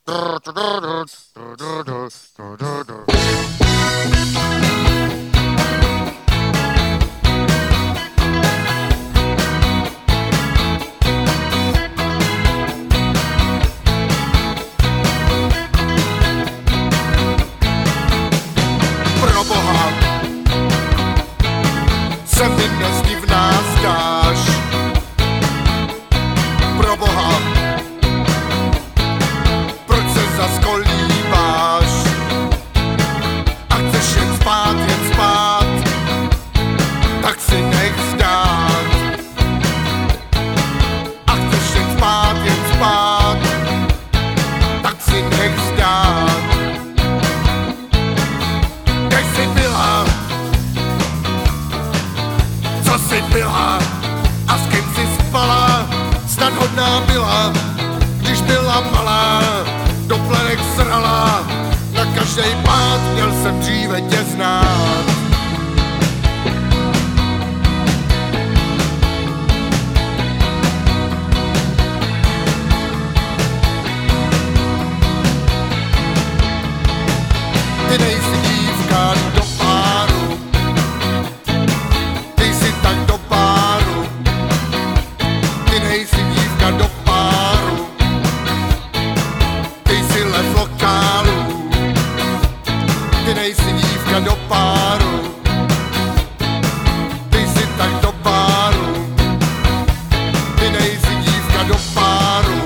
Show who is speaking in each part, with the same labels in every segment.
Speaker 1: Proboha, se mi dnes divná zdáš. Proboha, proč se zas kolíbáš? A chceš jen spát, tak si nech vzdát. A chceš jen spát, tak si nech vzdát. Kde jsi byla? Co jsi byla? A s kým jsi spala? Snad hodná byla, když byla malá, do plenek srala. Na každej pád měl jsem dříve tě znát. Ty nejsi dívka do páru, ty jsi tak do páru. Ty nejsi dívka do páru, ty jsi lev lokálu. Ty nejsi dívka do páru, ty jsi tak do páru. Ty nejsi dívka do páru,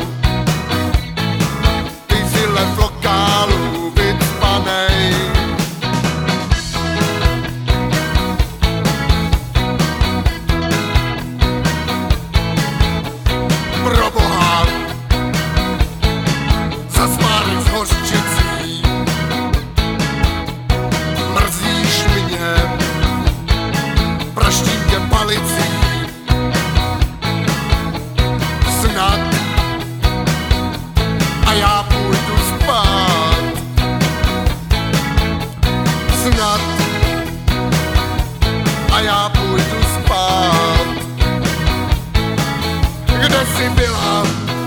Speaker 1: ty jsi lev lokálu, vycpanej. Proboha, zasmárek s hořčicí, mrzíš mě, praštím tě palicí. Snad a já půjdu spát. Snad a já půjdu spát. Kde jsi byla?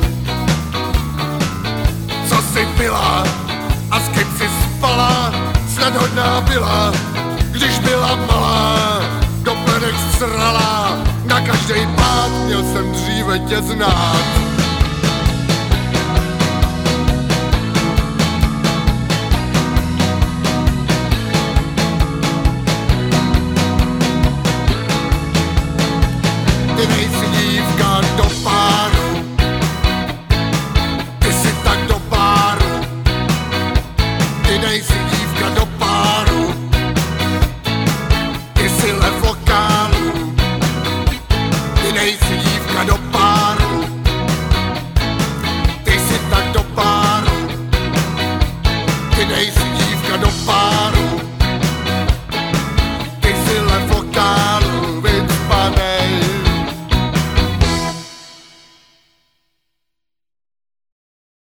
Speaker 1: Co jsi byla? A s kým jsi spala? Snad hodná byla, když byla malá, do plenek srala. Na každej pád měl jsem dříve tě znát.